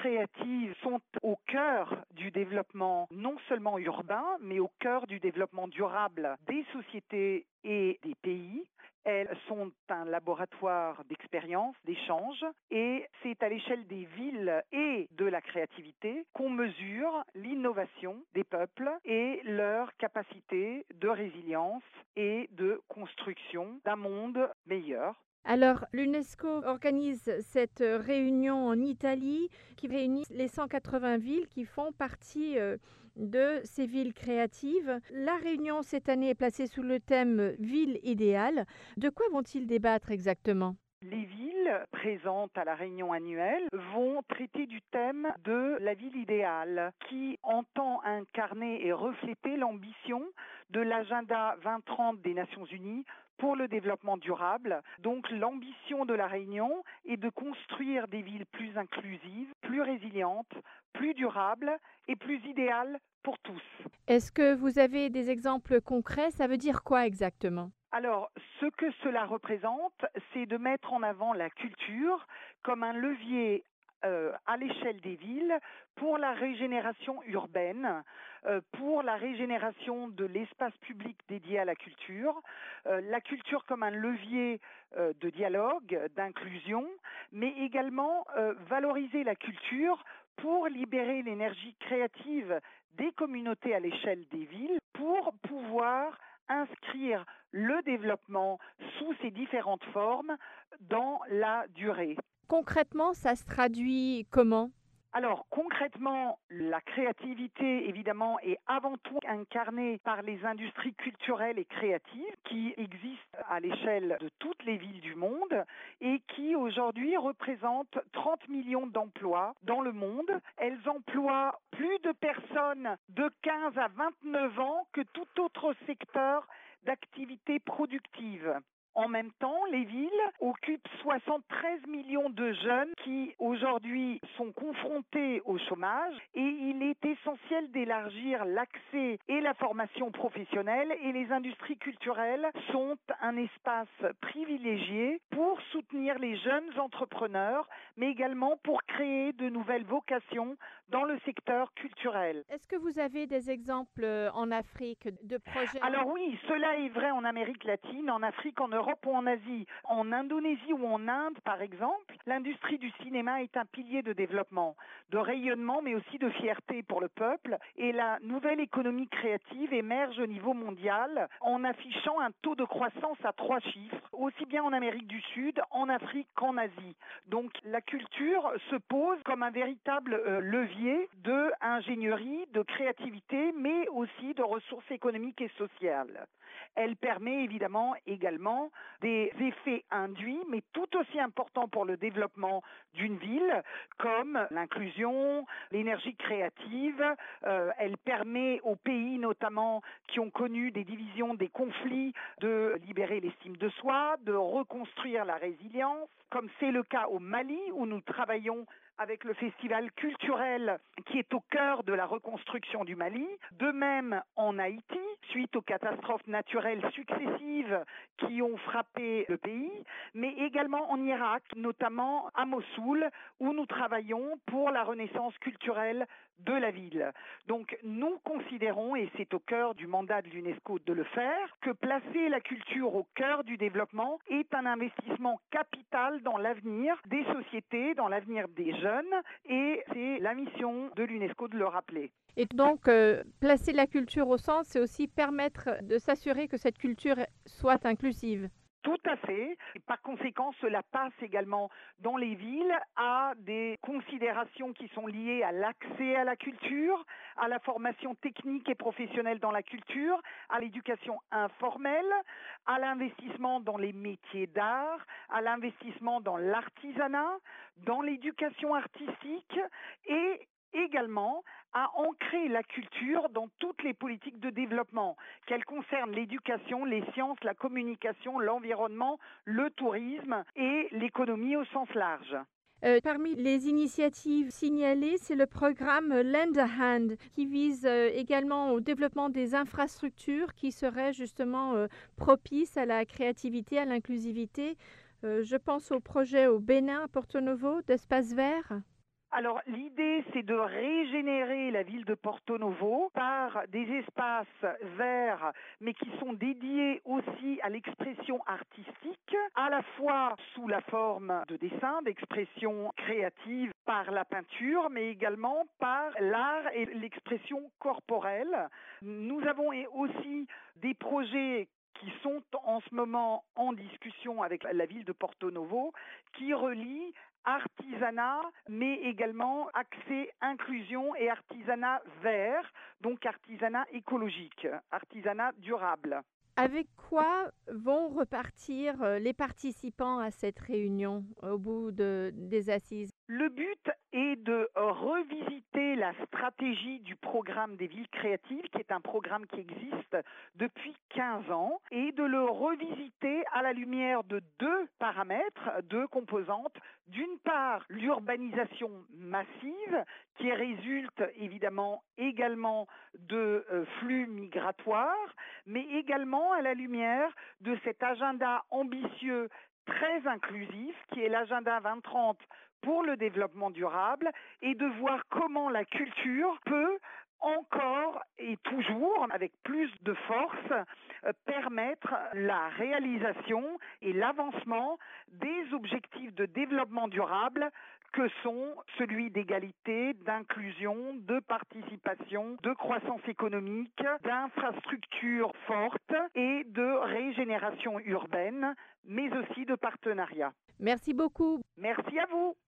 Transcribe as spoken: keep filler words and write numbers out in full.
créatives sont au cœur du développement non seulement urbain, mais au cœur du développement durable des sociétés et des pays. Elles sont un laboratoire d'expérience, d'échange, et c'est à l'échelle des villes et de la créativité qu'on mesure l'innovation des peuples et leur capacité de résilience et de construction d'un monde meilleur. Alors, l'UNESCO organise cette réunion en Italie qui réunit les cent quatre-vingts villes qui font partie euh, de ces villes créatives. La réunion cette année est placée sous le thème Ville idéale. De quoi vont-ils débattre exactement ? Les villes présentes à la réunion annuelle vont traiter du thème de la ville idéale qui entend incarner et refléter l'ambition de l'agenda vingt trente des Nations Unies pour le développement durable. Donc l'ambition de la réunion est de construire des villes plus inclusives, plus résilientes, plus durables et plus idéales pour tous. Est-ce que vous avez des exemples concrets ? Ça veut dire quoi exactement ? Alors, ce que cela représente, c'est de mettre en avant la culture comme un levier euh, à l'échelle des villes pour la régénération urbaine, euh, pour la régénération de l'espace public dédié à la culture, euh, la culture comme un levier euh, de dialogue, d'inclusion, mais également euh, valoriser la culture pour libérer l'énergie créative des communautés à l'échelle des villes, pour pouvoir inscrire le développement sous ses différentes formes dans la durée. Concrètement, ça se traduit comment ? Alors concrètement, la créativité évidemment est avant tout incarnée par les industries culturelles et créatives qui existent à l'échelle de toutes les villes du monde et qui aujourd'hui représentent trente millions d'emplois dans le monde. Elles emploient plus de personnes de quinze à vingt-neuf ans que tout autre secteur d'activité productive. En même temps, les villes occupent soixante-treize millions de jeunes qui aujourd'hui sont confrontés au chômage et il est essentiel d'élargir l'accès et la formation professionnelle et les industries culturelles sont un espace privilégié pour soutenir les jeunes entrepreneurs mais également pour créer de nouvelles vocations dans le secteur culturel. Est-ce que vous avez des exemples en Afrique de projets ? Alors oui, cela est vrai en Amérique latine, en Afrique, en Europe ou en Asie. En Indonésie ou en Inde, par exemple, l'industrie du cinéma est un pilier de développement, de rayonnement, mais aussi de fierté pour le peuple. Et la nouvelle économie créative émerge au niveau mondial en affichant un taux de croissance à trois chiffres, aussi bien en Amérique du Sud, en Afrique qu'en Asie. Donc la culture se pose comme un véritable euh, levier de ingénierie, de créativité, mais aussi de ressources économiques et sociales. Elle permet évidemment également des effets induits, mais tout aussi importants pour le développement d'une ville, comme l'inclusion, l'énergie créative. Euh, elle permet aux pays notamment qui ont connu des divisions, des conflits, de libérer l'estime de soi, de reconstruire la résilience, comme c'est le cas au Mali, où nous travaillons avec le festival culturel qui est au cœur de la reconstruction du Mali. De même en Haïti, suite aux catastrophes naturelles successives qui ont frappé le pays, mais également en Irak, notamment à Mossoul, où nous travaillons pour la renaissance culturelle de la ville. Donc nous considérons, et c'est au cœur du mandat de l'UNESCO de le faire, que placer la culture au cœur du développement est un investissement capital dans l'avenir des sociétés, dans l'avenir des jeunes, et c'est la mission de l'UNESCO de le rappeler. Et donc, euh, placer la culture au centre, c'est aussi permettre de s'assurer que cette culture soit inclusive. Tout à fait. Et par conséquent, cela passe également dans les villes à des considérations qui sont liées à l'accès à la culture, à la formation technique et professionnelle dans la culture, à l'éducation informelle, à l'investissement dans les métiers d'art, à l'investissement dans l'artisanat, dans l'éducation artistique et également à ancrer la culture dans toutes les politiques de développement, qu'elles concernent l'éducation, les sciences, la communication, l'environnement, le tourisme et l'économie au sens large. Euh, parmi les initiatives signalées, c'est le programme Lend a Hand qui vise euh, également au développement des infrastructures qui seraient justement euh, propices à la créativité, à l'inclusivité. Euh, je pense au projet au Bénin, à Porto Novo, d'espace vert. Alors l'idée, c'est de régénérer la ville de Porto Novo par des espaces verts, mais qui sont dédiés aussi à l'expression artistique, à la fois sous la forme de dessin, d'expression créative par la peinture, mais également par l'art et l'expression corporelle. Nous avons aussi des projets qui sont en ce moment en discussion avec la ville de Porto Novo, qui relient artisanat, mais également accès, inclusion et artisanat vert, donc artisanat écologique, artisanat durable. Avec quoi vont repartir les participants à cette réunion au bout de, des assises? Le but est de revisiter la stratégie du programme des villes créatives, qui est un programme qui existe depuis quinze ans, et de le revisiter à la lumière de deux paramètres, deux composantes. D'une part, l'urbanisation massive, qui résulte évidemment également de euh, flux migratoires, mais également à la lumière de cet agenda ambitieux très inclusif, qui est l'agenda vingt trente pour le développement durable, et de voir comment la culture peut encore et toujours, avec plus de force, euh, permettre la réalisation et l'avancement des objectifs de développement durable que sont celui d'égalité, d'inclusion, de participation, de croissance économique, d'infrastructures fortes et de régénération urbaine, mais aussi de partenariat. Merci beaucoup. Merci à vous.